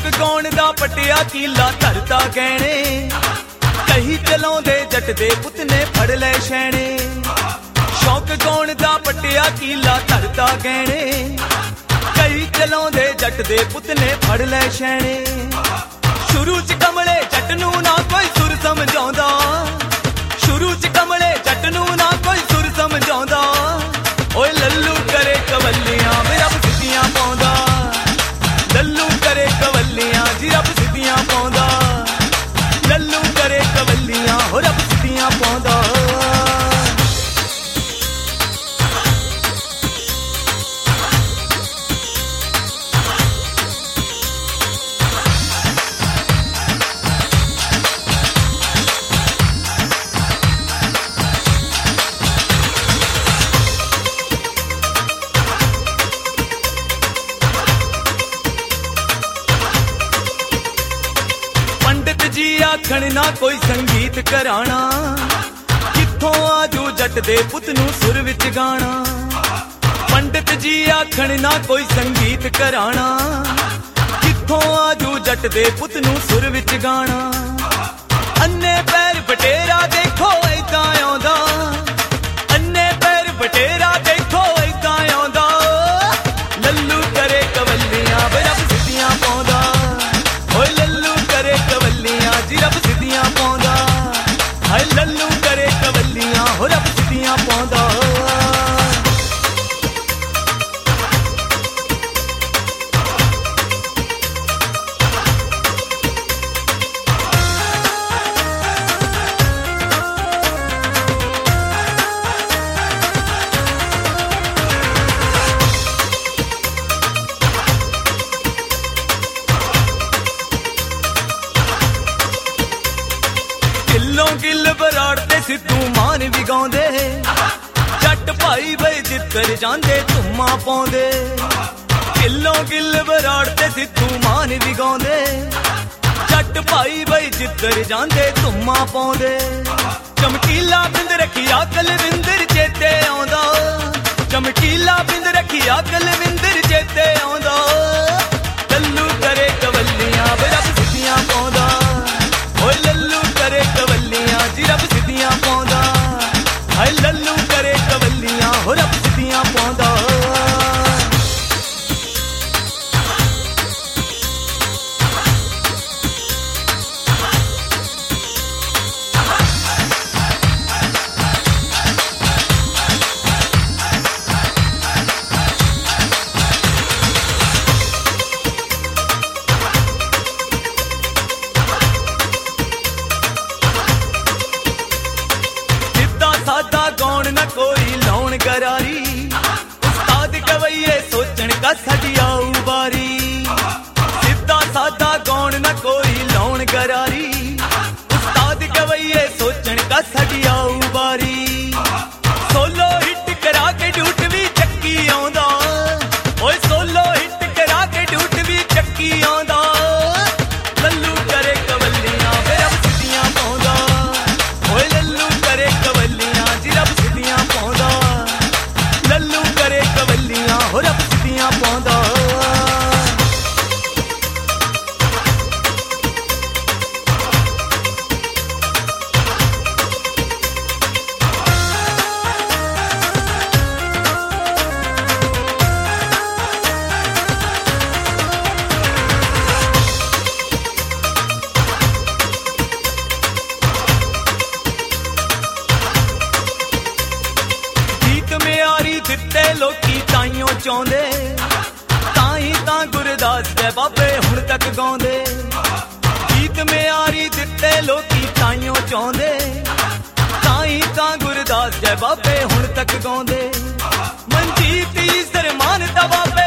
ਗਾਉਣ ਦਾ ਪਟਿਆ ਕੀਲਾ ਧਰਤਾ ਗਹਿਣੇ ਕਹੀ ਚਲਾਉਂਦੇ ਜੱਟ ਦੇ ਪੁੱਤ ਨੇ ਫੜ ਲੈ ਛੈਣੇ ਸ਼ੌਕ ਗਾਉਣ ਦਾ ਪਟਿਆ ਕੀਲਾ ਧਰਤਾ ਗਹਿਣੇ ਕਹੀ ਚਲਾਉਂਦੇ ਜੱਟ ਦੇ ਪੁੱਤ ਨੇ ਫੜ ਲੈ ਛੈਣੇ ਸ਼ੁਰੂ ਚ ਕਮਲੇ ਜੱਟ ਨੂੰ ਨਾ ਕੋਈ ਸੁਰ ਸਮਝਾਉਂਦਾ ਸ਼ੁਰੂ ਚ ਕਮਲੇ ਜੱਟ ਨੂੰ ਨਾ ਕੋਈ ਸੁਰ ਸਮਝਾਉਂਦਾ ਓਏ ਲੱਲੂ ਕਰੇ ਕਵੱਲੀਆਂ ਵੇ ਰੱਬ ਸਿੱਧੀਆਂ ਪਾਉਂਦਾ ਲੱਲੂ ਕਰੇ ਕਵੱਲੀਆਂ ਜੀ ਰੱਬ ਸਿੱਧੀਆਂ ਪਾਉਂਦਾ ਲੱਲੂ ਕਰੇ ਕਵੱਲੀਆਂ ਹੋ ਰੱਬ ਸਿੱਧੀਆਂ ਪਾਉਂਦਾ जी आखण ना कोई संगीत कराना कित्थों आजू जट दे पुत नू सुर विच गाना पंडित जी आखण ना कोई संगीत कराना कित्थों आजू जट दे पुत नू सुर विच गाना अन्ने पैर बटेरा देखो ऐदां आउंदा अन्ने पैर बटेरा देखो ऐदां आउंदा लल्लू करे कवल्लियां वे रब सिद्धियां पाउंदा ओए लल्लू करे कवल्लियां जी रब सिद्धियां पाउंदा हाय लल्लू करे कवल्लियां हो रब सिद्धियां पाउंदा गिल बराड़ ते सिद्धू मान भी गाउंदे जट भाई बई जित्तर जांदे धुम्मा पाउंदे किल्लों गिल बराड़ ते सिद्धू मान भी गाउंदे जट भाई बई जित्तर जांदे धुम्मा पाउंदे चमकीला बिंद रखिया कलविंदर चेते आउंदा चमकीला बिंद रखिया कलविंदर चेते आउंदा लल्लू करे कवल्लियां वे रब सिद्धियां पाउंदा ओए लल्लू करे कवल्लियां जी रब सिद्धियां पाउंदा हाय लल्लू करे कवल्लियां हो रब सिद्धियां पाउंदा सादा गौण न कोई लौण गरारी उस्ताद गवैये सोचण का साडी आऊ बारी सीधा सादा गौण न कोई लौण गरारी उस्ताद गवैये सोचण का साडी आऊ बारी सोलो हिट करा के डूट भी चक्की आउंदा ओए सोलो हिट करा के डूट भी चक्की आउंदा लल्लू करे कवल्लियां वे रब सिद्धियां पाउंदा ओए लल्लू करे कवल्लियां रब सिद्धियां पाउंदा लल्लू करे कवल्लियां हो रब सिद्धियां पाउंदा ਦਿੱਤੇ ਲੋਕੀ ਤਾਈਓ ਚਾਹੁੰਦੇ ਤਾਈ ਤਾਂ ਗੁਰਦਾਸ ਦੇ ਬਾਬੇ ਹੁਣ ਤੱਕ ਗਾਉਂਦੇ ਗੀਤ ਮਿਆਰੀ ਦਿੱਤੇ ਲੋਕੀ ਤਾਈਓ ਚਾਹੁੰਦੇ ਤਾਈ ਤਾਂ ਗੁਰਦਾਸ ਦੇ ਬਾਬੇ ਹੁਣ ਤੱਕ ਗਾਉਂਦੇ ਮਨਜੀਤ ਈਸਰ ਮਾਨ ਦਾ ਬਾਬੇ